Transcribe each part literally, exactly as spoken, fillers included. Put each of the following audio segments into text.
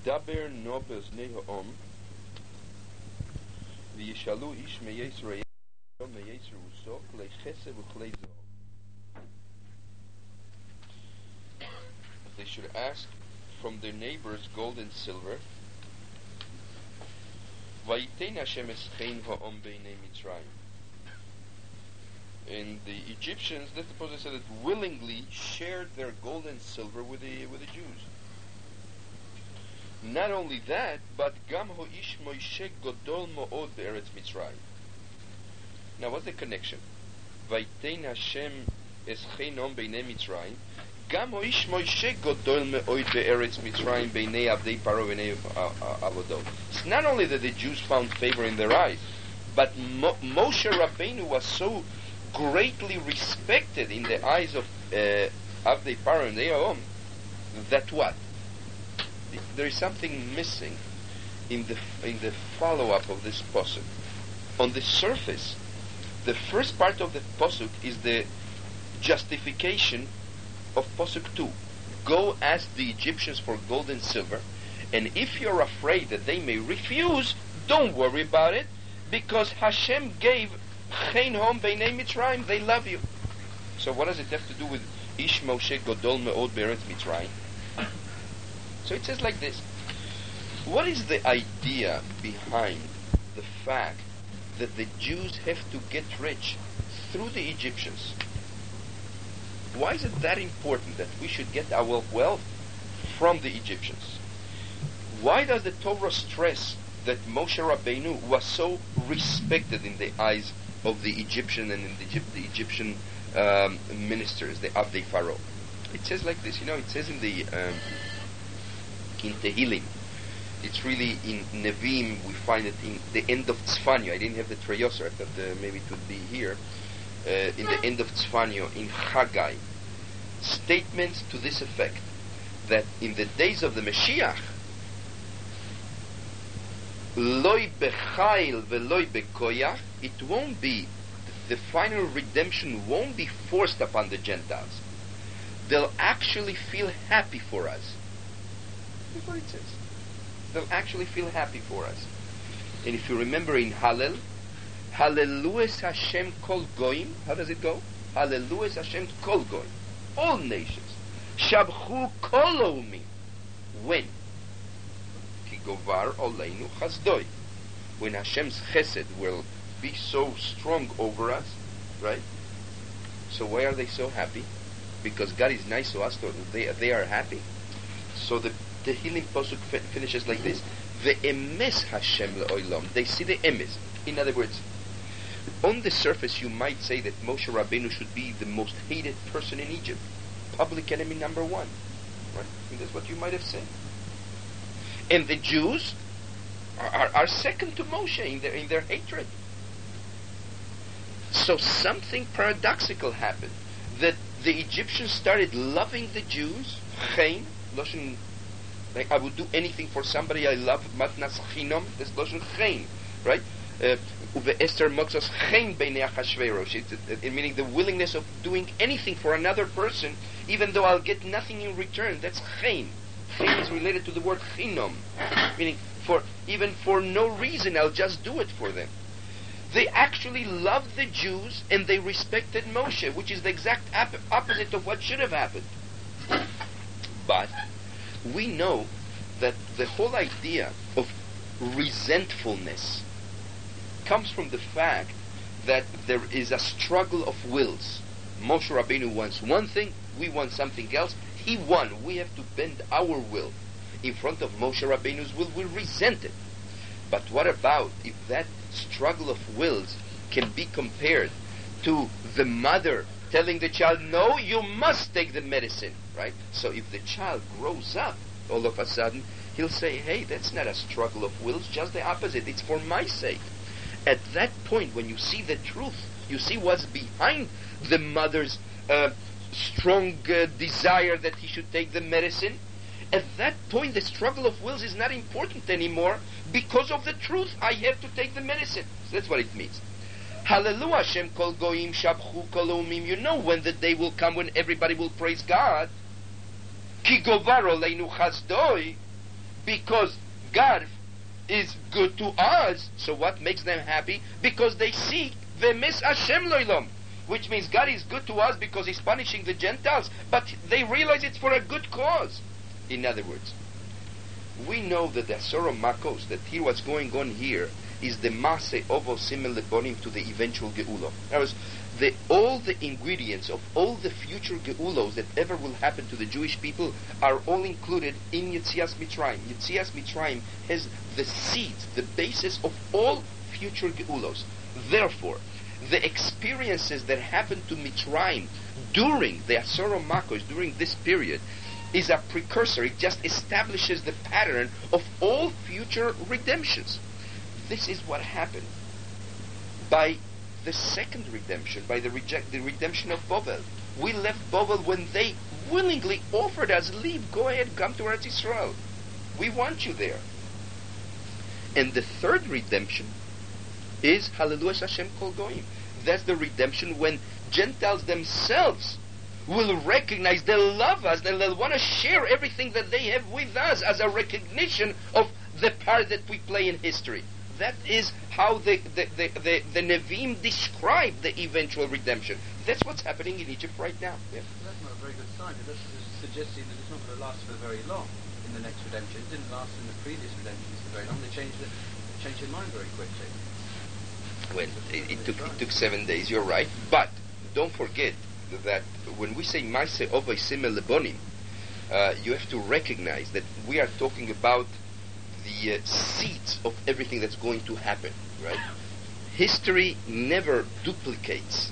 V'yidaber no be'oznei ha'om v'yishalu ish me'yisrael me'yisrael uso klei chesed v'klei zo. They should ask from their neighbors gold and silver. Vayitein Hashem eschein ha'om beinei Mitzrayim. And the Egyptians, that's supposed to say that willingly shared their gold and silver with the with the Jews. Not only that, but gam ho'ish Moshe godol mo'od be'eretz Mitzrayim. Now, what's the connection? Vayitein Hashem eschein ha'om beinei Mitzrayim. Gam ho'ish Moshe godol me'od be'eretz Mitzrayim beinei avdei paro v'nei avodot. It's not only that the Jews found favor in their eyes, but Mo- Moshe Rabbeinu was so greatly respected in the eyes of uh, Avdei Paro and Ahom that what? There is something missing in the in the follow-up of this pasuk. On the surface, the first part of the pasuk is the justification of pasuk two. Go ask the Egyptians for gold and silver, and if you're afraid that they may refuse, don't worry about it, because Hashem gave Chein hom beinei Mitzrayim, they love you. So what does it have to do with Ish Moshe Godol Me'od Be'eretz Mitzrayim? So it says like this. What is the idea behind the fact that the Jews have to get rich through the Egyptians? Why is it that important that we should get our wealth from the Egyptians? Why does the Torah stress that Moshe Rabbeinu was so respected in the eyes of the Egyptian and in the, Egypt, the Egyptian um, ministers, the Avdei Pharaoh? It says like this, you know, it says in the um, in Tehillim, it's really in Nevi'im, we find it in the end of Tzfanyo. I didn't have the Treyoser, I thought uh, maybe it would be here. Uh, in the end of Tzfanyo, in Haggai, statements to this effect, that in the days of the Mashiach, Loi bechayil ve'loi bekoyach, it won't be, the final redemption won't be forced upon the Gentiles. They'll actually feel happy for us. That's what it says. They'll actually feel happy for us. And if you remember in Hallel, Hallelujah Hashem kol goyim, how does it go? Hallelujah Hashem kol goyim, all nations. Shabchu kol oumim. When? Govar oleinu chasdoi. When Hashem's chesed will be so strong over us, right? So why are they so happy? Because God is nice to us, so they, they are happy. So the Tehillim pasuk fi- finishes like this. Ve'emes Hashem le'olam. They see the emes. In other words, on the surface you might say that Moshe Rabbeinu should be the most hated person in Egypt. Public enemy number one. Right? And that's what you might have said. And the Jews are, are, are second to Moshe in their in their hatred. So something paradoxical happened. That the Egyptians started loving the Jews. Chein, Loshen, like I would do anything for somebody I love. Matnas chinom, that's Loshen chein, right? Uve Esther moxos chein beinei Achashverosh, meaning the willingness of doing anything for another person, even though I'll get nothing in return. That's chein. Chein is related to the word chinom, meaning for even for no reason I'll just do it for them. They actually loved the Jews and they respected Moshe, which is the exact ap- opposite of what should have happened. But we know that the whole idea of resentfulness comes from the fact that there is a struggle of wills. Moshe Rabbeinu wants one thing, we want something else. He won. We have to bend our will in front of Moshe Rabbeinu's will. We resent it. But what about if that struggle of wills can be compared to the mother telling the child, no, you must take the medicine, right? So if the child grows up, all of a sudden, he'll say, hey, that's not a struggle of wills, just the opposite. It's for my sake. At that point, when you see the truth, you see what's behind the mother's uh, strong uh, desire that he should take the medicine. At that point, the struggle of wills is not important anymore. Because of the truth, I have to take the medicine. So that's what it means. Hallelujah, Hashem kol goyim shabchu kol umim. You know when the day will come when everybody will praise God. Ki govar oleinu chazdoi. because God is good to us. So what makes them happy? Because they see V'mis Hashem lo'olam, which means God is good to us because He's punishing the Gentiles, but they realize it's for a good cause. In other words, we know that the Asoro Makos, that here what's going on here, is the Maseh Ovo Simel Lebonim to the eventual Geulah. That was the, all the ingredients of all the future Geulos that ever will happen to the Jewish people are all included in Yetzias Mitzrayim. Yetzias Mitzrayim has the seeds, the basis of all future Geulos. Therefore, the experiences that happen to Mitzrayim during the Asoro Makos, during this period, is a precursor. It just establishes the pattern of all future redemptions. This is what happened by the second redemption, by the reject the redemption of Bovel. We left Bovel when they willingly offered us, leave, go ahead, come to Eretz Yisrael. We want you there. And the third redemption is Hallelujah Hashem Kol Goyim. That's the redemption when Gentiles themselves will recognize, they'll love us, and they'll want to share everything that they have with us as a recognition of the part that we play in history. That is how the, the, the, the, the Nevi'im describe the eventual redemption. That's what's happening in Egypt right now. Yeah. That's not a very good sign. That's suggesting that it's not going to last for very long in the next redemption. It didn't last in the previous redemptions for very long. They changed it, changed their mind very quickly. Well, it, it took it took seven days. You're right, but don't forget that when we say Maaseh Ovos Simel Lebonim, uh, you have to recognize that we are talking about the uh, seeds of everything that's going to happen, right? History never duplicates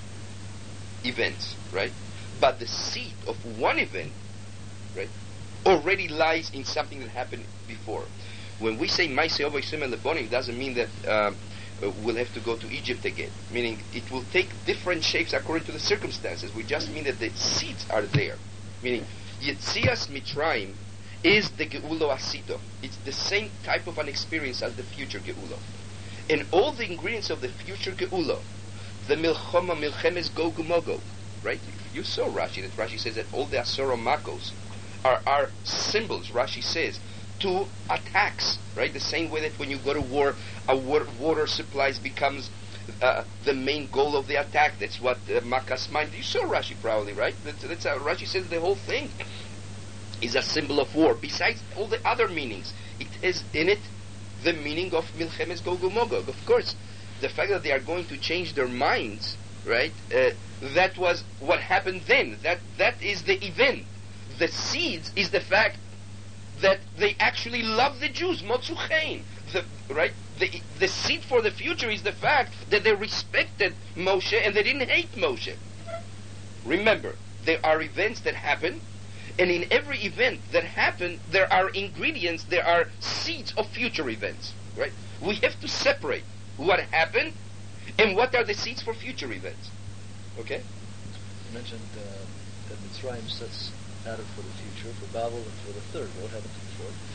events, right? But the seed of one event, right, already lies in something that happened before. When we say Maaseh Ovos Simel Lebonim, doesn't mean that um, uh, we'll have to go to Egypt again. Meaning it will take different shapes according to the circumstances. We just mean that the seeds are there. Meaning Yetzias Mitzrayim is the Geulo Asito. It's the same type of an experience as the future Geulo. And all the ingredients of the future Geulo, the Milchoma, Milchemes Gog Magog, right? You saw Rashi, that Rashi says that all the Asoro Makos are, are symbols, Rashi says, to attacks, right? The same way that when you go to war, a water, water supplies becomes uh, the main goal of the attack. That's what uh, Makas meant. You saw Rashi probably, right? That's, that's how Rashi says the whole thing is a symbol of war. Besides all the other meanings, it has in it the meaning of Milchemes Gog Magog. Of course, the fact that they are going to change their minds, right? Uh, that was what happened then. That that is the event. The seeds is the fact that they actually love the Jews, Motzu Chaim. The, right? The, the seed for the future is the fact that they respected Moshe and they didn't hate Moshe. Remember, there are events that happen, and in every event that happen, there are ingredients, there are seeds of future events. Right? We have to separate what happened and what are the seeds for future events. Okay? You mentioned uh, that Mitzrayim sets pattern for the future, for Babel, and for the third. What happened to the fourth?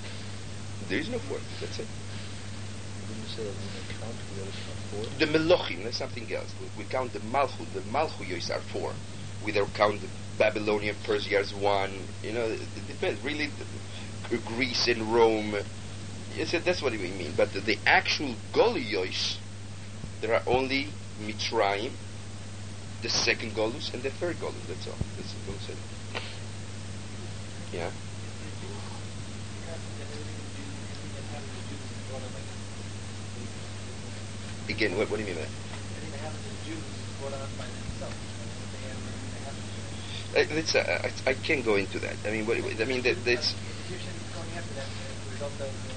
There is no fourth. That's it. Didn't you say that we may count? We always count four? The Melochim, that's something else. We, we count the Malchut. The Malchuyos are four. We don't count the Babylonian, Persia as one. You know, it, it depends. Really, the, Greece and Rome. Yes, that's what we mean. But the, the actual Goluyos, there are only Mitzrayim, the second Golus, and the third Golus. That's all. That's what we said. Yeah. Again, what, what do you mean by that? Anything that happens to Jews is brought on by themselves. Uh, that's, uh, I, I can't go into that. I mean, what, I mean, that, that's... The Egyptians going after them as a result of the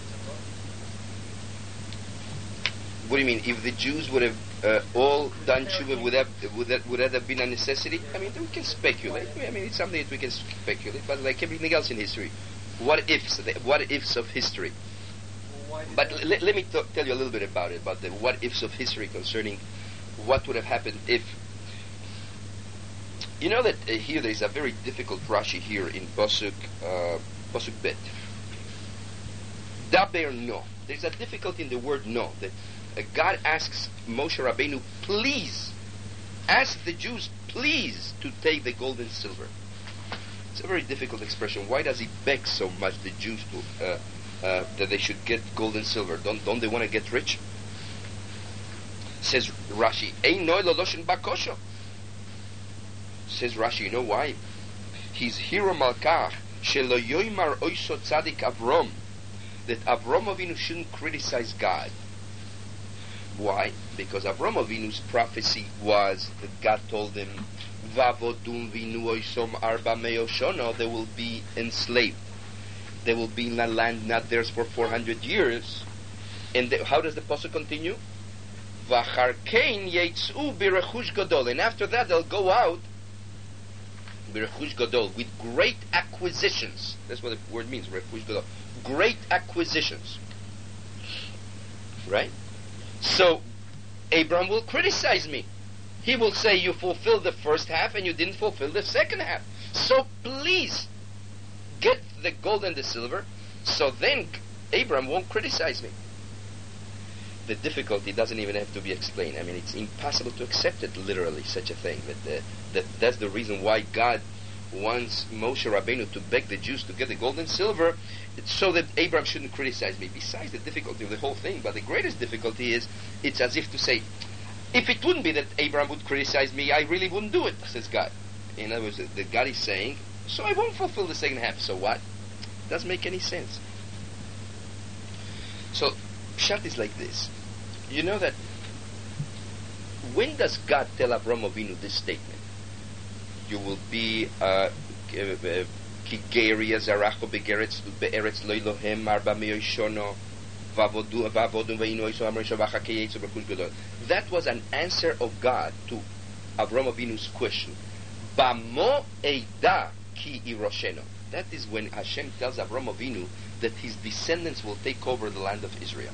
Jews. What do you mean? If the Jews would have uh, all done tshuva, would that, would that would that have been a necessity? I mean, we can speculate. I mean, it's something that we can speculate. But like everything else in history, what ifs? What ifs of history? But l- let me t- tell you a little bit about it, about the what ifs of history concerning what would have happened if. You know that uh, here there is a very difficult Rashi here in Pasuk uh, Pasuk Bet. Daber no. There's a difficulty in the word no. That uh, God asks Moshe Rabbeinu, please, ask the Jews, please, to take the gold and silver. It's a very difficult expression. Why does he beg so much the Jews to uh, uh, that they should get gold and silver? Don't don't they want to get rich? Says Rashi, Ein noi loloshin bakosho. Says Rashi, you know why? He's hero malkach shelo yoymar oiso tzadik Avrom, that Avrom Avinu shouldn't criticize God. Why? Because Avram Avinu's prophecy was that God told him, "Vavodum vinu oisom arba meoshono," they will be enslaved. They will be in a land not theirs for four hundred years. And the, how does the pasuk continue? V'acharkein yetzu b'rechush gadol, and after that they'll go out b'rechush gadol, with great acquisitions. That's what the word means, rechush gadol. Great acquisitions. Right? So, Abram will criticize me. He will say, you fulfilled the first half and you didn't fulfill the second half. So please, get the gold and the silver, so then Abram won't criticize me. The difficulty doesn't even have to be explained. I mean, it's impossible to accept it literally, such a thing. That, uh, that That's the reason why God wants Moshe Rabbeinu to beg the Jews to get the gold and silver, so that Abraham shouldn't criticize me. Besides the difficulty of the whole thing, but the greatest difficulty is, it's as if to say, if it wouldn't be that Abraham would criticize me, I really wouldn't do it, says God. In other words, the God is saying, so I won't fulfill the second half, so what? Doesn't make any sense. So, Pshat is like this. You know that, when does God tell Avraham Avinu this statement? You will be, uh, uh, Kigeria zaracho begeretz beeretz loilohem arba meoshono vavodu vavodu veinu iso amrisho vachakeyetzu b'chush gadol. That was an answer of God to Avram Avinu's question. Bamo eida ki irosheno. That is when Hashem tells Avram Avinu that his descendants will take over the land of Israel.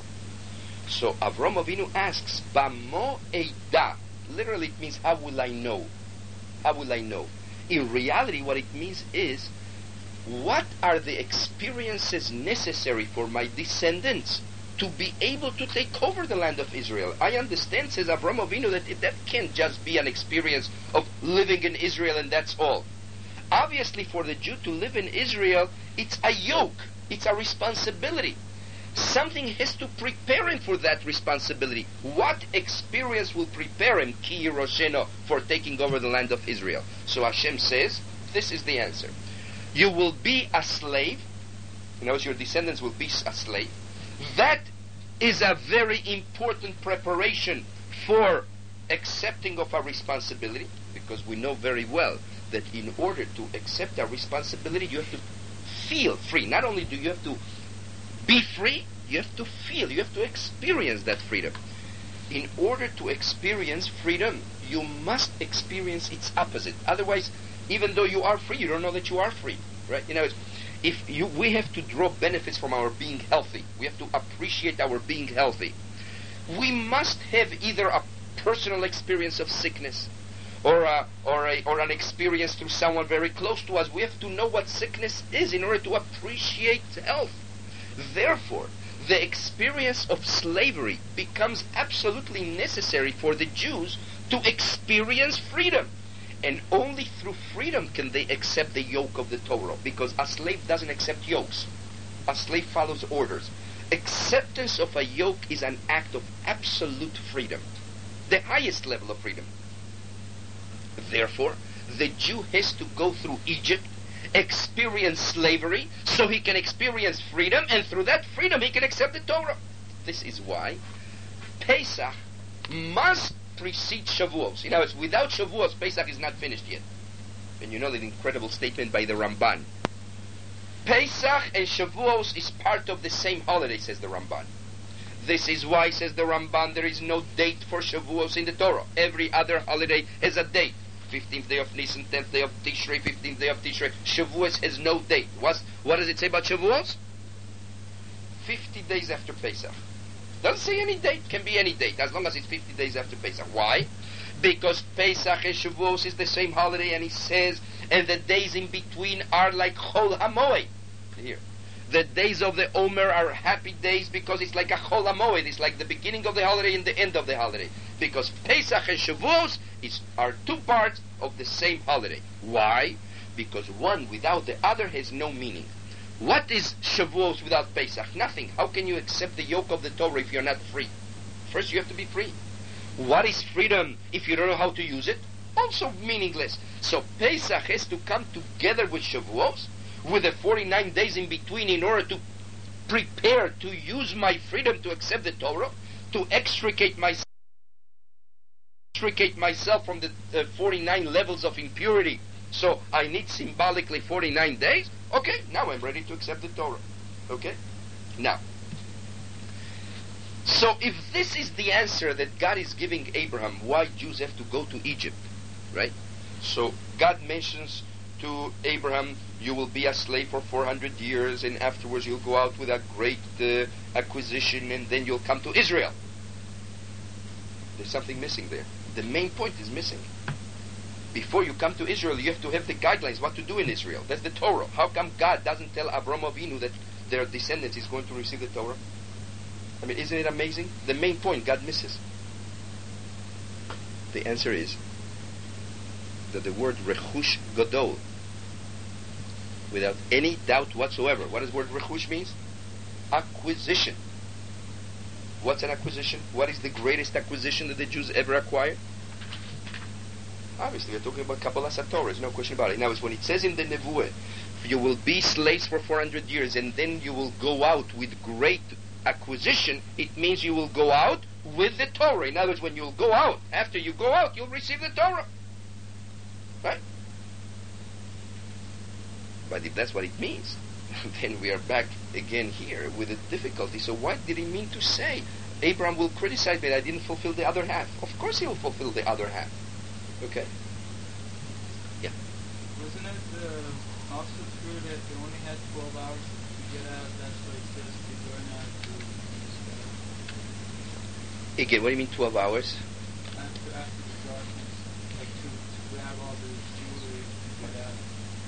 So Avram Avinu asks, Bamo eida. Literally it means, how will I know? How will I know? In reality, what it means is, what are the experiences necessary for my descendants to be able to take over the land of Israel? I understand, says Avraham Avinu, that it, that can't just be an experience of living in Israel and that's all. Obviously, for the Jew to live in Israel, it's a yoke, it's a responsibility. Something has to prepare him for that responsibility. What experience will prepare him, Ki Rosheno, for taking over the land of Israel? So Hashem says, this is the answer. You will be a slave. In other words, your descendants will be a slave. That is a very important preparation for accepting of a responsibility, because we know very well that in order to accept a responsibility, you have to feel free. Not only do you have to be free, you have to feel, you have to experience that freedom. In order to experience freedom, you must experience its opposite. Otherwise, even though you are free, you don't know that you are free, right? You know, if you, we have to draw benefits from our being healthy. We have to appreciate our being healthy. We must have either a personal experience of sickness, or a, or a, or an experience through someone very close to us. We have to know what sickness is in order to appreciate health. Therefore, the experience of slavery becomes absolutely necessary for the Jews to experience freedom. And only through freedom can they accept the yoke of the Torah, because a slave doesn't accept yokes. A slave follows orders. Acceptance of a yoke is an act of absolute freedom, the highest level of freedom. Therefore, the Jew has to go through Egypt, experience slavery, so he can experience freedom, and through that freedom he can accept the Torah. This is why Pesach must precede Shavuos. In other words, without Shavuos, Pesach is not finished yet. And you know that incredible statement by the Ramban. Pesach and Shavuos is part of the same holiday, says the Ramban. This is why, says the Ramban, there is no date for Shavuos in the Torah. Every other holiday has a date. fifteenth day of Nisan, tenth day of Tishrei, fifteenth day of Tishrei. Shavuos has no date. What's, what does it say about Shavuos? fifty days after Pesach. Doesn't say any date. Can be any date, as long as it's fifty days after Pesach. Why? Because Pesach and Shavuos is the same holiday, and he says, and the days in between are like Chol HaMoed. Here. The days of the Omer are happy days because it's like a Chol HaMoed. It's like the beginning of the holiday and the end of the holiday. Because Pesach and Shavuos is, are two parts of the same holiday. Why? because one without the other has no meaning. What is Shavuos without Pesach? Nothing. How can you accept the yoke of the Torah if you're not free? First you have to be free. What is freedom if you don't know how to use it? Also meaningless. So Pesach has to come together with Shavuos, with the forty-nine days in between, in order to prepare to use my freedom to accept the Torah, to extricate myself, extricate myself from the uh, forty-nine levels of impurity. So I need symbolically forty-nine days. Okay, now I'm ready to accept the Torah. Okay? Now, so if this is the answer that God is giving Abraham, why Jews have to go to Egypt, right? So God mentions to Abraham, you will be a slave for four hundred years, and afterwards you'll go out with a great uh, acquisition, and then you'll come to Israel. There's something missing there. The main point is missing. Before you come to Israel, you have to have the guidelines what to do in Israel. That's the Torah. How come God doesn't tell Avraham Avinu that their descendants is going to receive the Torah? I mean, isn't it amazing? The main point God misses. The answer is that the word rechush gadol, without any doubt whatsoever, what does the word rechush means? Acquisition. What's an acquisition? What is the greatest acquisition that the Jews ever acquired? Obviously, we're talking about Kabbalah Satorah. There's no question about it. Now, it's when it says in the Nevuah, you will be slaves for four hundred years, and then you will go out with great acquisition, it means you will go out with the Torah. In other words, when you'll go out, after you go out, you'll receive the Torah. Right? But if that's what it means, then we are back again here with a difficulty. So what did he mean to say? Abraham will criticize me that I didn't fulfill the other half. Of course he will fulfill the other half. Okay? Yeah. Wasn't it uh, also true that they only had twelve hours to get out? That's what it says to burn out to Again, what do you mean twelve hours? after, after the darkness, like to, to have all the jewelry to get out.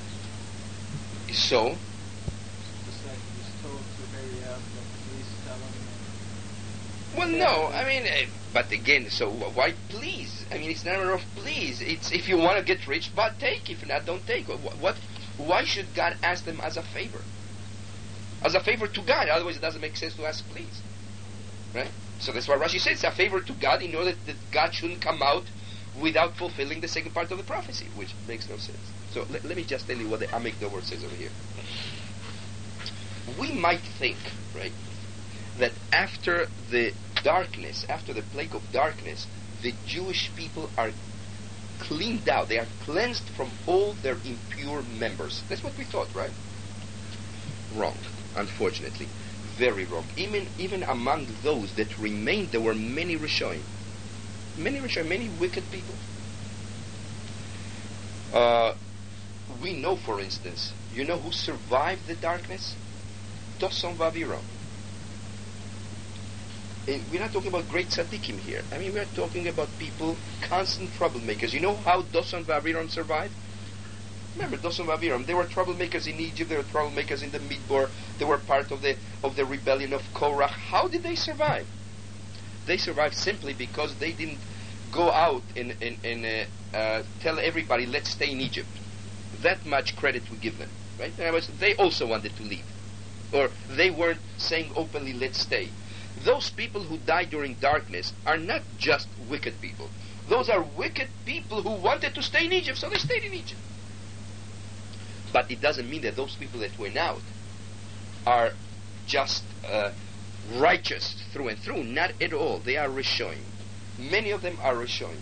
So, Just like he was told to hurry up, like please tell him. well, no, I mean, uh, but again, so wh- why please? I mean, it's not a matter of please. It's if you want to get rich, but take. If not, don't take. What, what? Why should God ask them as a favor? As a favor to God. Otherwise, it doesn't make sense to ask please. Right? So that's why Rashi says it's a favor to God in order that God shouldn't come out without fulfilling the second part of the prophecy, which makes no sense. So let, let me just tell you what the Amic Dover says over here. We might think, right, that after the darkness, after the plague of darkness, the Jewish people are cleaned out. They are cleansed from all their impure members. That's what we thought, right? Wrong, unfortunately. Very wrong. Even even among those that remained, there were many Rishonim. Many Rishonim, many wicked people. Uh, we know, for instance, you know who survived the darkness? Doson Vaviram. And we're not talking about great tzaddikim here. I mean, we're talking about people, constant troublemakers. You know how Doson Vaviram survived? Remember, Doson Vaviram, they were troublemakers in Egypt, they were troublemakers in the Midbar, they were part of the of the rebellion of Korach. How did they survive? They survived simply because they didn't go out and, and, and uh, uh, tell everybody, let's stay in Egypt. That much credit we give them. Right? In other words, they also wanted to leave. Or they weren't saying openly, let's stay. Those people who died during darkness are not just wicked people. Those are wicked people who wanted to stay in Egypt, so they stayed in Egypt. But it doesn't mean that those people that went out are just uh, righteous through and through. Not at all. They are Rishonim. Many of them are Rishonim.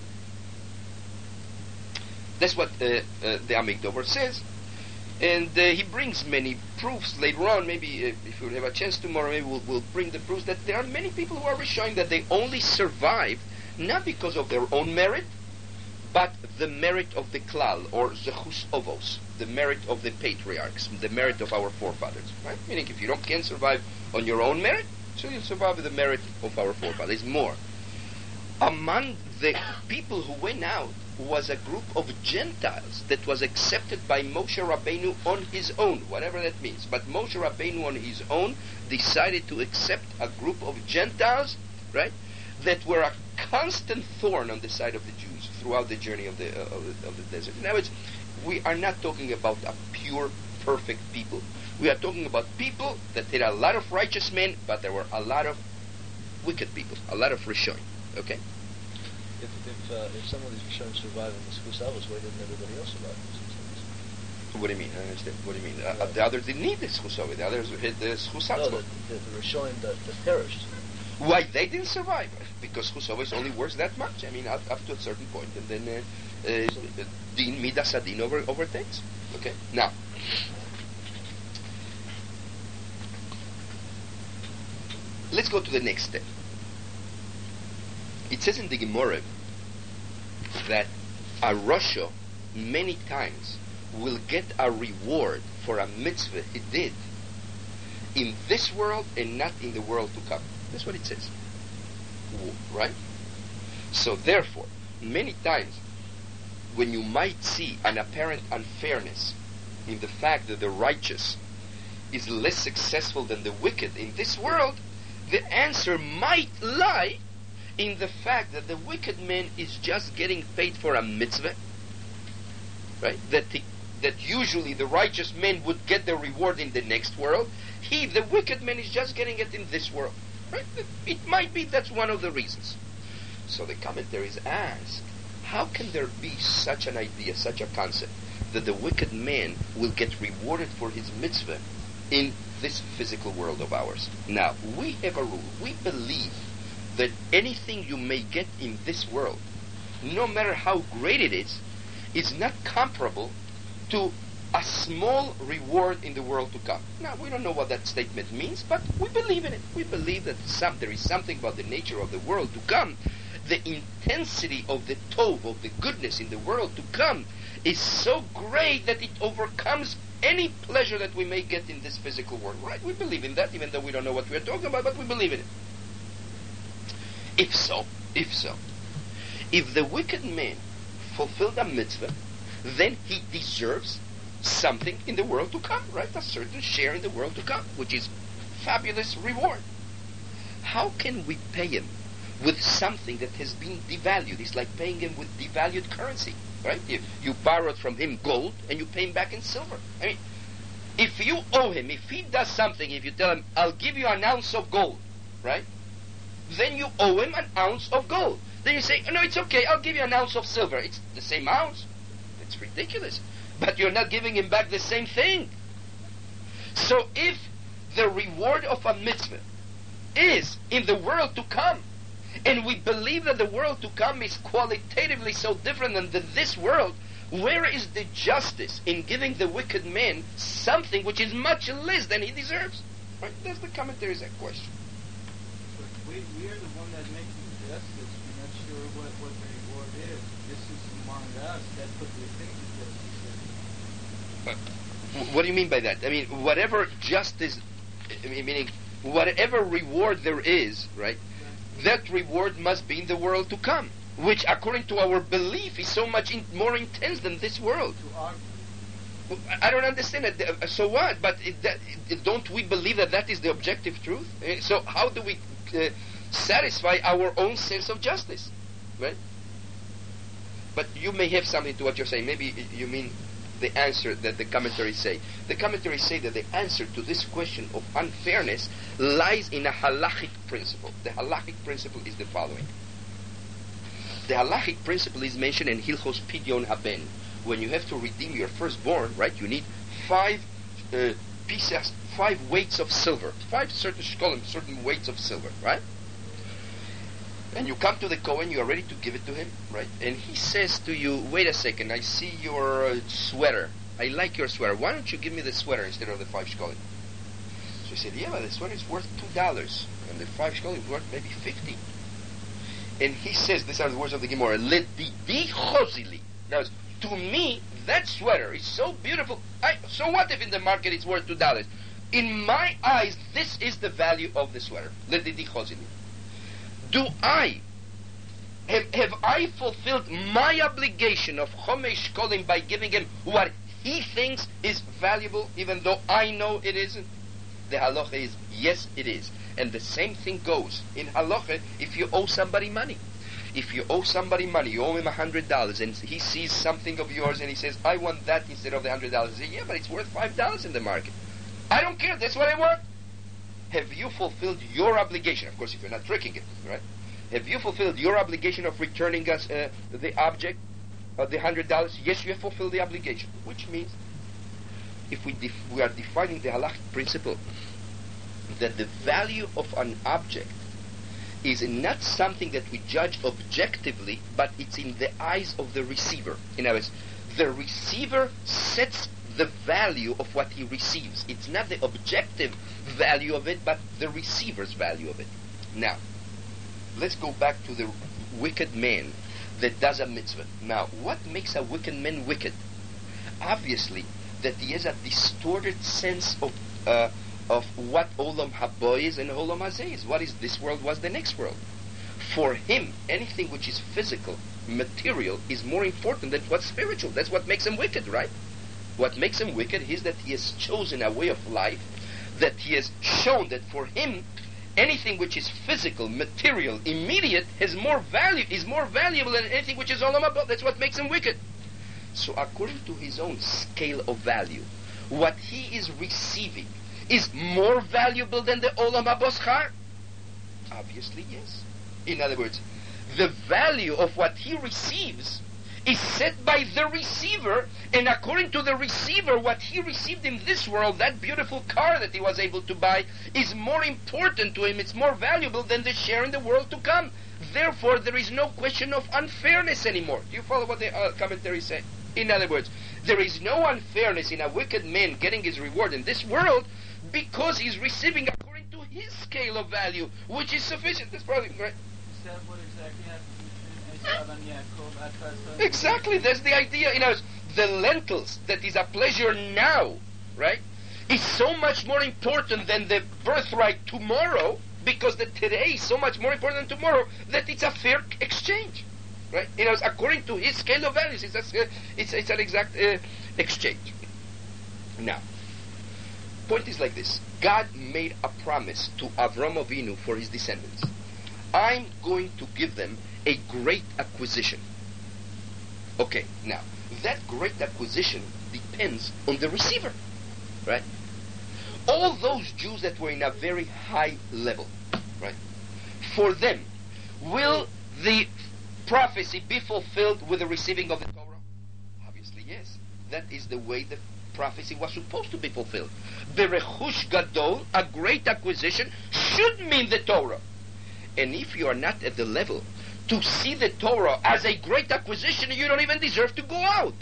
That's what uh, uh, the Amic Dover says. And uh, he brings many proofs later on. Maybe uh, if we have a chance tomorrow, maybe we'll, we'll bring the proofs that there are many people who are Rishonim that they only survived not because of their own merit, but the merit of the Klal, or Zechus Ovos, the merit of the patriarchs, the merit of our forefathers. Right? Meaning, if you don't can survive on your own merit, so you'll survive with the merit of our forefathers. More. Among the people who went out was a group of Gentiles that was accepted by Moshe Rabbeinu on his own, whatever that means. But Moshe Rabbeinu on his own decided to accept a group of Gentiles, right, that were a constant thorn on the side of the Jews throughout the journey of the, uh, of, the of the desert. In other words, we are not talking about a pure, perfect people. We are talking about people that had a lot of righteous men, but there were a lot of wicked people, a lot of Rishonim. Okay? If if, uh, if some of these Rishonim survive in the Schusavos, why didn't everybody else survive in the Schusavos? What do you mean? I don't understand. What do you mean? Uh, Yeah. the others didn't need the Schusavos. The others had the No, Schusavos. the, the, the Rishonim that, that perished. Why they didn't survive? Because Chusavos only works that much. I mean, up, up to a certain point, and then uh, uh, Din Midas Adin over overtakes. Okay. Now, let's go to the next step. It says in the Gemara that a Rasha many times will get a reward for a mitzvah he did in this world and not in the world to come. That's what it says. Right? So therefore, many times when you might see an apparent unfairness in the fact that the righteous is less successful than the wicked in this world, the answer might lie in the fact that the wicked man is just getting paid for a mitzvah, right? That the, that usually the righteous man would get the reward in the next world. He, the wicked man, is just getting it in this world, right? It might be that's one of the reasons. So the commentaries ask, how can there be such an idea, such a concept, that the wicked man will get rewarded for his mitzvah in this physical world of ours? Now, we have a rule. We believe that anything you may get in this world, no matter how great it is, is not comparable to a small reward in the world to come. Now, we don't know what that statement means, but we believe in it. We believe that some, there is something about the nature of the world to come. The intensity of the tov, of the goodness in the world to come, is so great that it overcomes any pleasure that we may get in this physical world. Right? We believe in that, even though we don't know what we are talking about, but we believe in it. If so, if so, if the wicked man fulfilled a mitzvah, then he deserves something in the world to come, right? A certain share in the world to come, which is fabulous reward. How can we pay him with something that has been devalued? It's like paying him with devalued currency, right? You, you borrowed from him gold and you pay him back in silver. I mean, if you owe him, if he does something, if you tell him, I'll give you an ounce of gold, right? Then you owe him an ounce of gold. Then you say, no, it's okay, I'll give you an ounce of silver. It's the same ounce. It's ridiculous. But you're not giving him back the same thing. So if the reward of a mitzvah is in the world to come, and we believe that the world to come is qualitatively so different than the, this world, where is the justice in giving the wicked man something which is much less than he deserves? Right? That's the commentary's question. But we, we are the one that makes the justice. We're not sure what, what the reward is. This is among us. That's what we think the justice is. Uh, what do you mean by that? I mean, whatever justice, I mean, meaning whatever reward there is, right? That reward must be in the world to come, which, according to our belief, is so much in, more intense than this world. To argue. I don't understand it. Uh, So what? But it, that, it, don't we believe that that is the objective truth? Uh, So how do we uh, satisfy our own sense of justice, right? But you may have something to what you're saying. Maybe you mean the answer that the commentaries say. The commentaries say that the answer to this question of unfairness lies in a halachic principle. The halachic principle is the following. The halachic principle is mentioned in Hilchos Pidyon Haben. When you have to redeem your firstborn, right, you need five uh, pieces, five weights of silver, five certain shkolim, certain weights of silver, right? And you come to the Kohen, you are ready to give it to him, right? And he says to you, wait a second, I see your uh, sweater. I like your sweater. Why don't you give me the sweater instead of the five shkolim? So he said, yeah, but the sweater is worth two dollars, and the five shkolim is worth maybe fifty. And he says, these are the words of the Gemara, Ledidi chozili. Now, to me, that sweater is so beautiful. I, so what if in the market it's worth two dollars? In my eyes, this is the value of the sweater. Ledidi chozili. Do I, have, have I fulfilled my obligation of Chomesh Kolim by giving him what he thinks is valuable, even though I know it isn't? The halacha is, yes, it is. And the same thing goes in halacha if you owe somebody money. If you owe somebody money, you owe him a hundred dollars, and he sees something of yours and he says, I want that instead of the hundred dollars. He says, yeah, but it's worth five dollars in the market. I don't care, that's what I want. Have you fulfilled your obligation? Of course, if you're not tricking it, right? Have you fulfilled your obligation of returning us uh, the object of the hundred dollars? Yes, you have fulfilled the obligation. Which means, if we def- we are defining the halachic principle that the value of an object is not something that we judge objectively, but it's in the eyes of the receiver. In other words, the receiver sets the value of what he receives. It's not the objective value of it, but the receiver's value of it. Now, let's go back to the wicked man that does a mitzvah. Now, what makes a wicked man wicked? Obviously, that he has a distorted sense of uh, of what Olam Haba is and Olam Hazeh is. What is this world was the next world. For him, anything which is physical, material, is more important than what's spiritual. That's what makes him wicked, right? What makes him wicked is that he has chosen a way of life, that he has shown that for him, anything which is physical, material, immediate, has more value, is more valuable than anything which is Olam Haba. That's what makes him wicked. So according to his own scale of value, what he is receiving is more valuable than the Olam Haba's schar? Obviously, yes. In other words, the value of what he receives is set by the receiver, and according to the receiver, what he received in this world, that beautiful car that he was able to buy, is more important to him, it's more valuable than the share in the world to come. Therefore, there is no question of unfairness anymore. Do you follow what the uh, commentary say? In other words, there is no unfairness in a wicked man getting his reward in this world because he's receiving according to his scale of value, which is sufficient. That's probably right. Is that what exactly happened between Esav and Yaakov at first? Exactly, that's the idea. You know, the lentils that is a pleasure now, right, is so much more important than the birthright tomorrow, because the today is so much more important than tomorrow, that it's a fair exchange, right? You know, according to his scale of values, it's a, it's, it's an exact uh, exchange. Now, point is like this: God made a promise to Avram Avinu for his descendants. I'm going to give them a great acquisition. Okay, now, that great acquisition depends on the receiver, right? All those Jews that were in a very high level, right? For them, will the prophecy be fulfilled with the receiving of the Torah? Obviously, yes. That is the way the prophecy was supposed to be fulfilled. Berechush Gadol, a great acquisition, should mean the Torah. And if you are not at the level to see the Torah as a great acquisition, you don't even deserve to go out.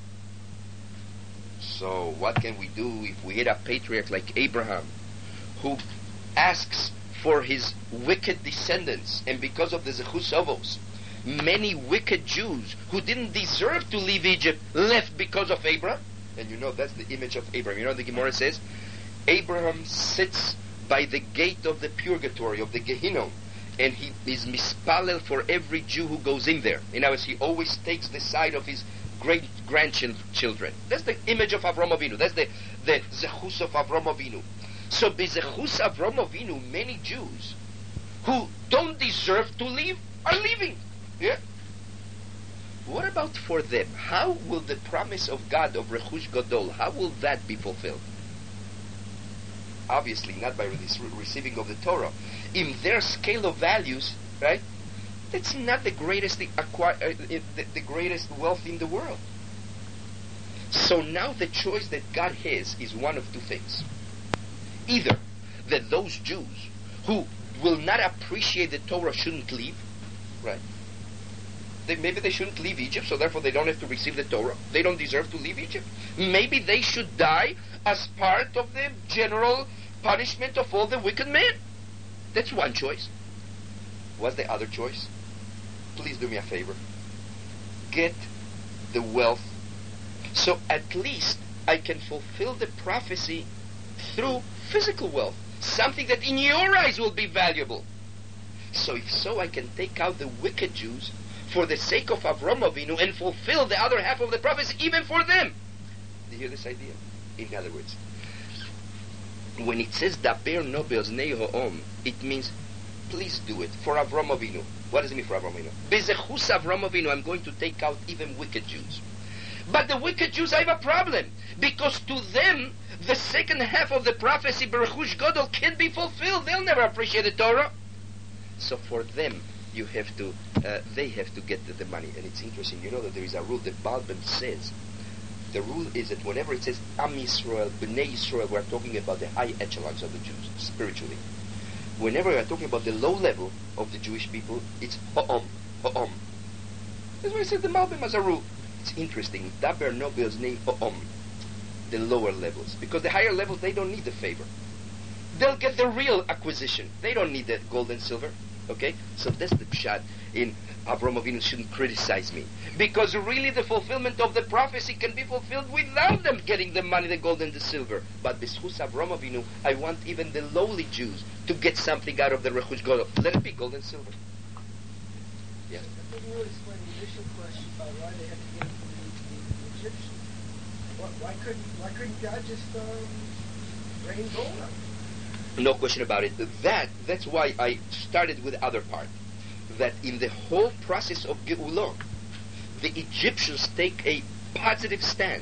So what can we do if we hit a patriarch like Abraham, who asks for his wicked descendants, and because of the Zechus Avos, many wicked Jews who didn't deserve to leave Egypt left because of Abraham? And you know that's the image of Abraham. You know the Gemara says, Abraham sits by the gate of the purgatory, of the Gehinnom, and he is mispalel for every Jew who goes in there. In other words, he always takes the side of his great-grandchildren. That's the image of Avram Avinu. That's the, the Zechus of Avram Avinu. So, Bezechus Avram Avinu, many Jews who don't deserve to leave are leaving. Yeah? What about for them? How will the promise of God of Rechush Gadol, how will that be fulfilled? Obviously, not by this receiving of the Torah. In their scale of values, right? That's not the greatest acquire, uh, the, the greatest wealth in the world. So now the choice that God has is one of two things. Either that those Jews who will not appreciate the Torah shouldn't leave, right? They, maybe they shouldn't leave Egypt, so therefore they don't have to receive the Torah. They don't deserve to leave Egypt. Maybe they should die as part of the general punishment of all the wicked men. That's one choice. What's the other choice? Please do me a favor. Get the wealth, so at least I can fulfill the prophecy through physical wealth, something that in your eyes will be valuable. So if so, I can take out the wicked Jews for the sake of Avram Avinu and fulfill the other half of the prophecy even for them. Do you hear this idea? In other words, when it says Daber no be'oznei ha'om, it means please do it for Avram Avinu. What does it mean for Avraham Avinu? Bezechus Avraham Avinu, I'm going to take out even wicked Jews. But the wicked Jews, I have a problem. Because to them, the second half of the prophecy, Berechush Gadol, can't be fulfilled. They'll never appreciate the Torah. So for them, you have to, uh, they have to get the, the money. And it's interesting, you know that there is a rule that Balbam says. The rule is that whenever it says Am Yisrael, Bnei Yisrael, we're talking about the high echelons of the Jews, spiritually. Whenever we're talking about the low level of the Jewish people, it's Ha'om, Ha'om. That's why it says the Malbim as a rule. It's interesting. Daber Nobel's name Ha'om. The lower levels. Because the higher levels, they don't need the favor. They'll get the real acquisition. They don't need the gold and silver. Okay? So that's the pshat in Avraham Avinu shouldn't criticize me. Because really the fulfillment of the prophecy can be fulfilled without them getting the money, the gold and the silver. But b'schus Avraham Avinu, I want even the lowly Jews to get something out of the Rechush Gadol. Let it be gold and silver. Yeah. I think you explained the initial question about why they had to get it from the, the, the Egyptians. Why, why couldn't why couldn't God just um, rain gold on them? No question about it. That that's why I started with the other part. That in the whole process of Geulah, the Egyptians take a positive stand.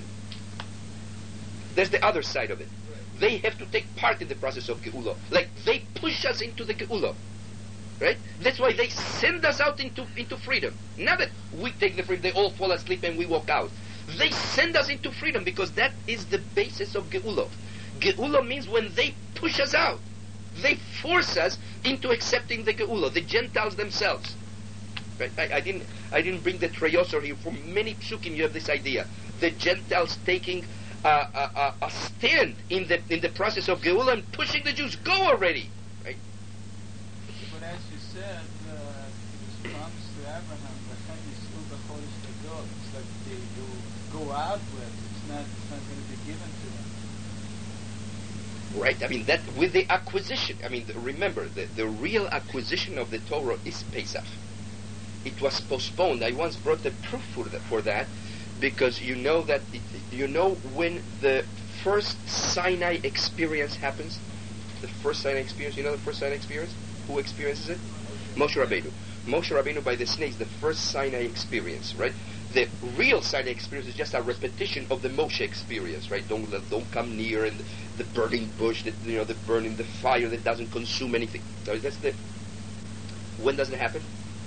There's the other side of it. Right. They have to take part in the process of Geulah. Like they push us into the Geulah. Right? That's why they send us out into, into freedom. Not that we take the freedom, they all fall asleep and we walk out. They send us into freedom because that is the basis of Geulah. Geulah means when they push us out. They force us into accepting the Geulah, the Gentiles themselves. Right? I, I didn't I didn't bring the Treyosor here. For many psukim you have this idea. The Gentiles taking a, a, a stand in the in the process of Geulah and pushing the Jews. Go already! Right? But as you said, uh, it was promised to Abraham, "V'chem yis'u b'chodesh Adar." It's like they will go out with. It's not it's not going to be given to them. Right, I mean that with the acquisition. I mean, the, remember the, the real acquisition of the Torah is Pesach. It was postponed. I once brought the proof for that, for that because you know that it, you know when the first Sinai experience happens. The first Sinai experience. You know the first Sinai experience. Who experiences it? Moshe Rabbeinu. Moshe Rabbeinu by the snakes. The first Sinai experience, right? The real Sinai experience is just a repetition of the Moshe experience, right? Don't don't come near and the burning bush, that you know, the burning, the fire that doesn't consume anything. So that's the. When does it happen?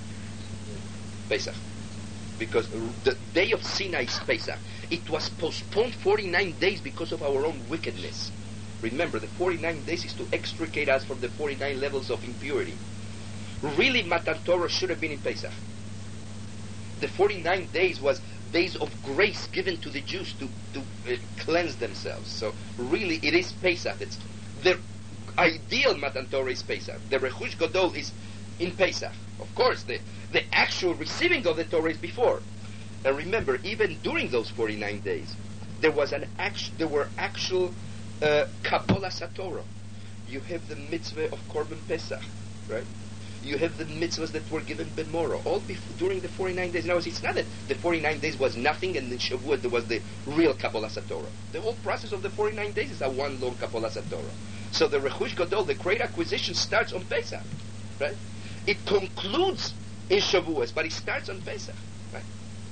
Pesach, because the day of Sinai is Pesach. It was postponed forty-nine days because of our own wickedness. Remember, the forty-nine days is to extricate us from the forty-nine levels of impurity. Really, Matan Torah should have been in Pesach. The forty-nine days was days of grace given to the Jews to, to uh, cleanse themselves. So really it is Pesach. It's the ideal Matan Torah is Pesach. The Rechush Gadol is in Pesach. Of course, the, the actual receiving of the Torah is before. And remember, even during those forty-nine days, there was an act, there were actual uh, Kabbalah Satorah. You have the mitzvah of Korban Pesach, right? You have the mitzvahs that were given Ben Morah, all before, during the forty-nine days. Now, it's not that the forty-nine days was nothing and in Shavuot there was the real Kabbalah Satorah. The whole process of the forty-nine days is a one long Kabbalah Satorah. So the Rechush Gadol, the great acquisition, starts on Pesach, right? It concludes in Shavuot, but it starts on Pesach, right?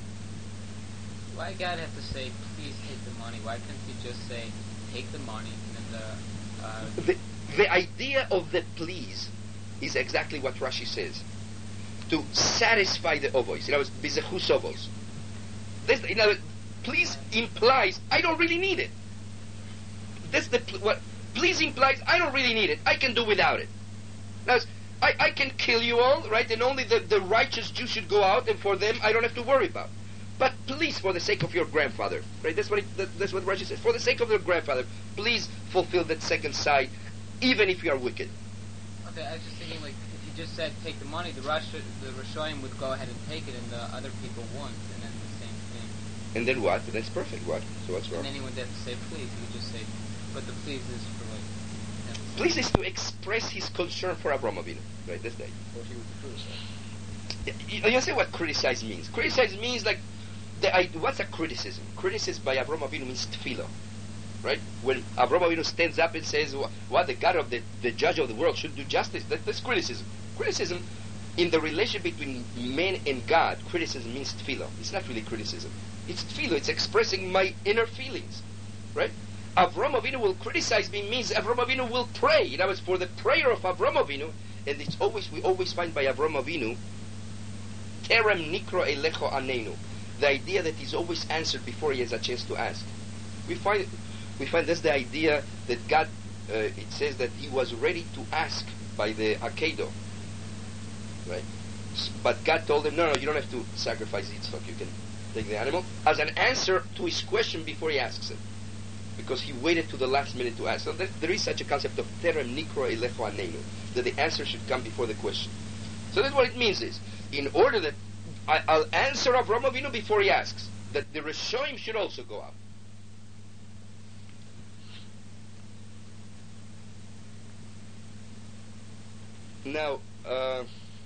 Why God have to say, please take the money? Why can't he just say, take the money and then the... Uh, the, the idea of the please is exactly what Rashi says. To satisfy the ovois. In other words, bizechus ovos. This, in other words, please implies, I don't really need it. That's the, what, please implies, I don't really need it. I can do without it. Now, I, I can kill you all, right? And only the, the righteous Jews should go out, and for them, I don't have to worry about. But please, for the sake of your grandfather, right? That's what it, that, that's what Rashi says. For the sake of your grandfather, please fulfill that second side, even if you are wicked. Okay, I was just thinking, like, if you just said take the money, the Rosh, the Rishonim would go ahead and take it, and the other people won't, and then the same thing. And then what? That's perfect. What? So what's wrong? And then he would have to say please. He would just say, but the please is for like. You know, please is to express his concern for Avraham Avinu, right? That's that. Or he would criticize. You, you say what criticize means? Criticize means like, the, I, what's a criticism? Criticism by Avraham Avinu means tefillah. Right? When Avraham Avinu stands up and says, what, the God of the, the judge of the world should do justice, that, that's criticism. Criticism in the relation between man and God, criticism means tefillah. It's not really criticism. It's tefillah. It's expressing my inner feelings, right? Avram Avinu will criticize me means Avram Avinu will pray. In other words, for the prayer of Avram Avinu, and it's always we always find by Avram Avinu, terem nikro elecho anenu, the idea that he's always answered before he has a chance to ask. We find we find that's the idea that God. Uh, it says that he was ready to ask by the Akedah, right? But God told him, no, no, you don't have to sacrifice Yitzchak. You can take the animal as an answer to his question before he asks it, because he waited to the last minute to ask. So there, there is such a concept of terem nikro elecho anenu, that the answer should come before the question. So that's what it means is, in order that I, I'll answer Avraham Avinu before he asks, that the Rishonim should also go out. Now, uh,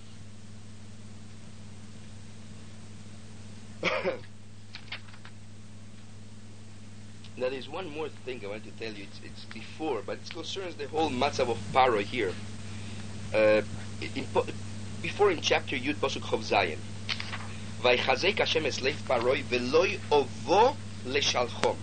now there's one more thing I want to tell you. It's, it's before, but it concerns the whole matzav of Paro here. Uh, in, before in chapter Yud Pasuk Chov Zayin, Vaychazek Hashem es leif Paroi veloy ovo leshalchom.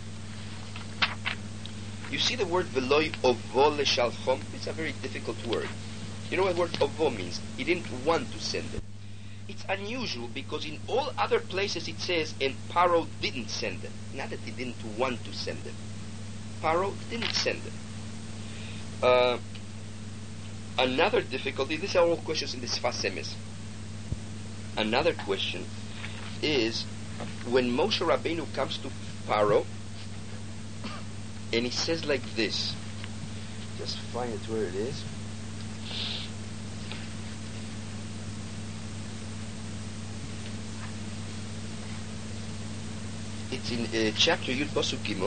You see the word veloy ovo leshalchom? It's a very difficult word. You know what the word ovo means? He didn't want to send it. It's unusual because in all other places it says, and Paro didn't send it. Not that he didn't want to send it. Paro didn't send it. Uh, another difficulty, these are all questions in the Sfas Emes. Another question is when Moshe Rabbeinu comes to Paro and he says like this. Just find it where it is. It's in uh, chapter Yud Pasuk Gimel.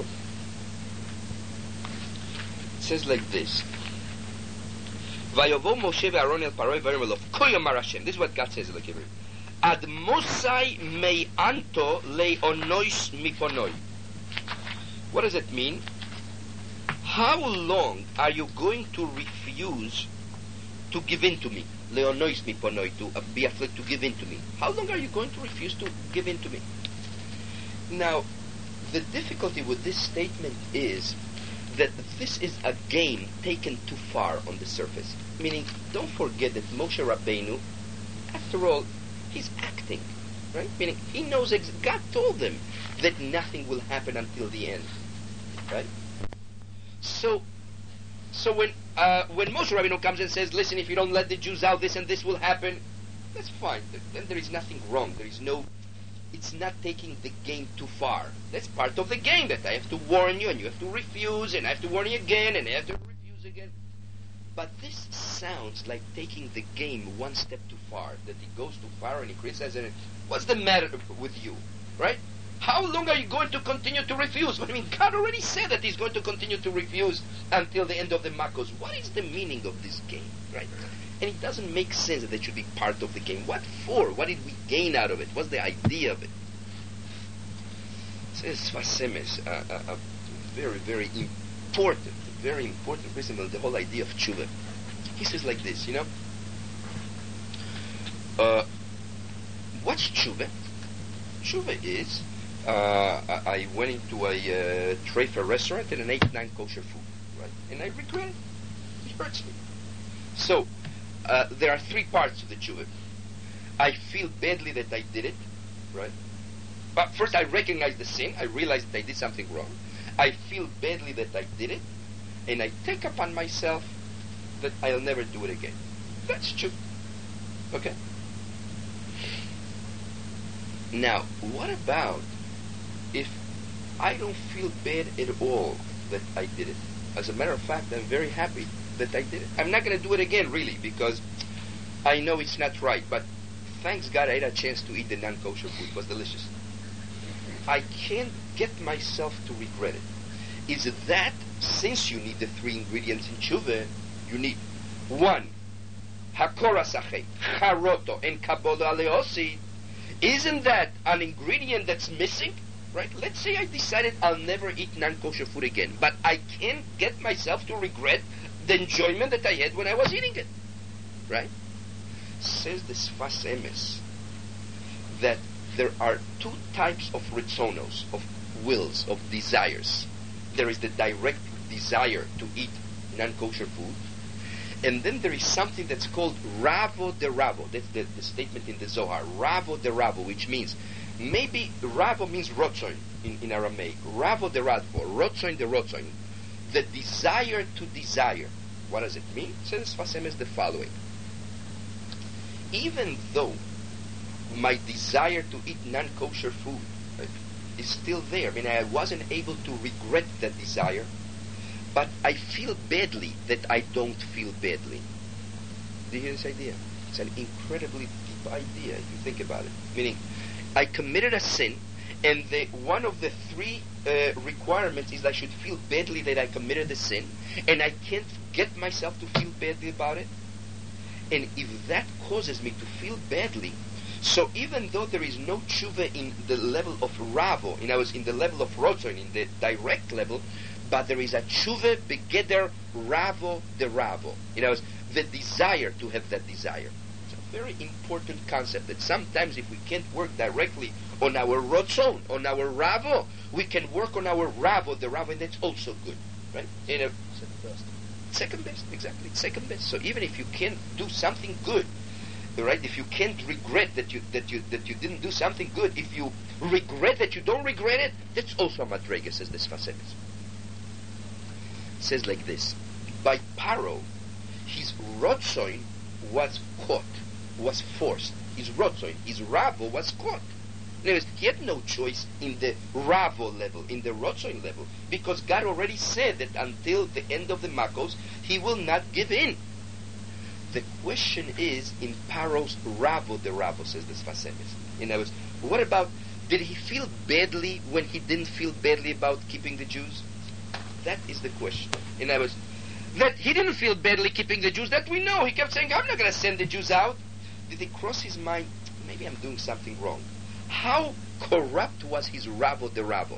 It says like this. Vayovo Moshe ve'Aaron el Paroi v'Aaron elov Ko yomar Hashem. This is what God says like every. Ad Mosai mei anto leonois miponoi. What does it mean? How long are you going to refuse to give in to me? Leonois miponoi, to uh, be afflicted, to give in to me. How long are you going to refuse to give in to me? Now, the difficulty with this statement is that this is a game taken too far on the surface. Meaning, don't forget that Moshe Rabbeinu, after all, he's acting, right? Meaning, he knows, ex- God told him that nothing will happen until the end, right? So, so when uh, when Moshe Rabbeinu comes and says, listen, if you don't let the Jews out, this and this will happen, that's fine. Then there is nothing wrong. There is no... It's not taking the game too far. That's part of the game, that I have to warn you and you have to refuse and I have to warn you again and I have to refuse again. But this sounds like taking the game one step too far, that he goes too far and he criticizes and what's the matter with you, right? How long are you going to continue to refuse? I mean, God already said that he's going to continue to refuse until the end of the Makos. What is the meaning of this game, right? And it doesn't make sense that it should be part of the game. What for? What did we gain out of it? What's the idea of it? Says Sfas Emes, a, a, a very, very important, very important principle, the whole idea of tshuva. He says like this, you know, uh, what's tshuva? Tshuva is, uh, I went into a uh, treifa restaurant and I ate non-kosher food, right? And I regret it. It hurts me. So, Uh, there are three parts to the tshuva. I feel badly that I did it, right? But first I recognize the sin. I realize that I did something wrong. I feel badly that I did it. And I take upon myself that I'll never do it again. That's tshuva. Okay? Now, what about if I don't feel bad at all that I did it? As a matter of fact, I'm very happy that I did it. I'm not going to do it again, really, because I know it's not right. But thanks God I had a chance to eat the non-kosher food. It was delicious. I can't get myself to regret it. Is it that, since you need the three ingredients in tshuva, you need one, hakora sachet, charoto, and kabodo aleosi, isn't that an ingredient that's missing? Right? Let's say I decided I'll never eat non-kosher food again, but I can't get myself to regret the enjoyment that I had when I was eating it. Right? says the Sfas Emes that there are two types of ritzonos, of wills, of desires. There is the direct desire to eat non-kosher food, and then there is something that's called ravo de ravo. That's the, the statement in the Zohar, ravo de ravo, which means, maybe ravo means rotzoin in, in Aramaic, ravo de ravo, rotzoin de rotzoin, the desire to desire. What does it mean? It says Sfas Emes the following: even though my desire to eat non-kosher food right, is still there, I mean, I wasn't able to regret that desire, but I feel badly that I don't feel badly. Do you hear this idea? It's an incredibly deep idea if you think about it. Meaning, I committed a sin, and the, one of the three uh, requirements is I should feel badly that I committed the sin, and I can't get myself to feel badly about it. And if that causes me to feel badly, so even though there is no tshuva in the level of ravo, in, was in the level of rotzon, in the direct level, but there is a tshuva begeder ravo de ravo. In other words, the desire to have that desire. It's a very important concept that sometimes if we can't work directly on our rotzon, on our ravo, we can work on our ravo de ravo, and that's also good, right? In a, Second best. Second best, exactly. Second best. So even if you can't do something good, right? If you can't regret that you that you that you didn't do something good, if you regret that you don't regret it, that's also a madrega, says the Sfas Emes. It says like this: by Paro, his rotzoin was caught, was forced. His rotzoin, his ravo was caught. In other words, he had no choice in the ravo level, in the rotzoin level, because God already said that until the end of the Makos, he will not give in. The question is in Paro's ravo de ravo, says the Sfas Emes. In other words, what about, did he feel badly when he didn't feel badly about keeping the Jews? That is the question. In other words, that he didn't feel badly keeping the Jews, that we know. He kept saying, I'm not going to send the Jews out. Did it cross his mind, maybe I'm doing something wrong? How corrupt was his ravo de ravo?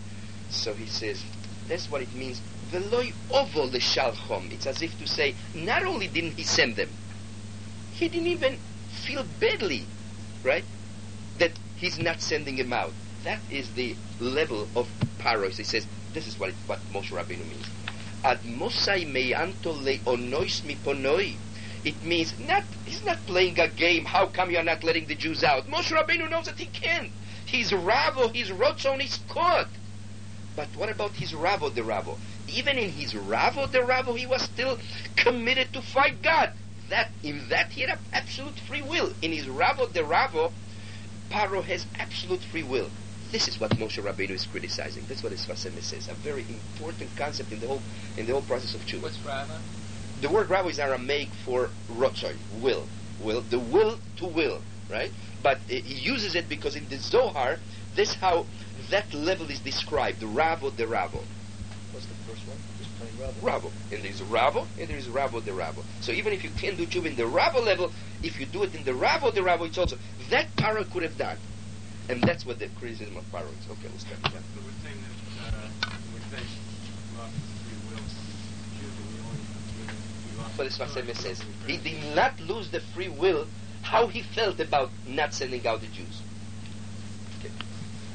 So he says, that's what it means. Veloy ovo leshalchom. It's as if to say, not only didn't he send them, he didn't even feel badly, right, that he's not sending them out. That is the level of paros. He says, this is what it, what Moshe Rabbeinu means. Ad mosai meyanto leonois miponoi. It means not, he's not playing a game. How come you're not letting the Jews out? Moshe Rabbeinu knows that he can't. His ravo, his rotzon is caught. But what about his ravo de ravo? Even in his ravo de ravo, he was still committed to fight God. That in that he had absolute free will. In his ravo de ravo, Paro has absolute free will. This is what Moshe Rabbeinu is criticizing. That's what his Sfas Emes says. A very important concept in the whole in the whole process of tshuva. What's rava? The word ravo is Aramaic for rotzoi, will, will, the will to will, right? But uh, he uses it because in the Zohar, this how that level is described, the ravo de ravo. What's the first one? Just plain ravo. Ravo. And there is ravo, and there is ravo de ravo. So even if you can't do tshuva in the ravo level, if you do it in the ravo de ravo, it's also, that Paro could have done. And that's what the criticism of Paro is. Okay, let's start with that. So we're saying that uh, we face lost free will. We only we lost. But Sfas Emes says, he did not lose the free will, how he felt about not sending out the Jews.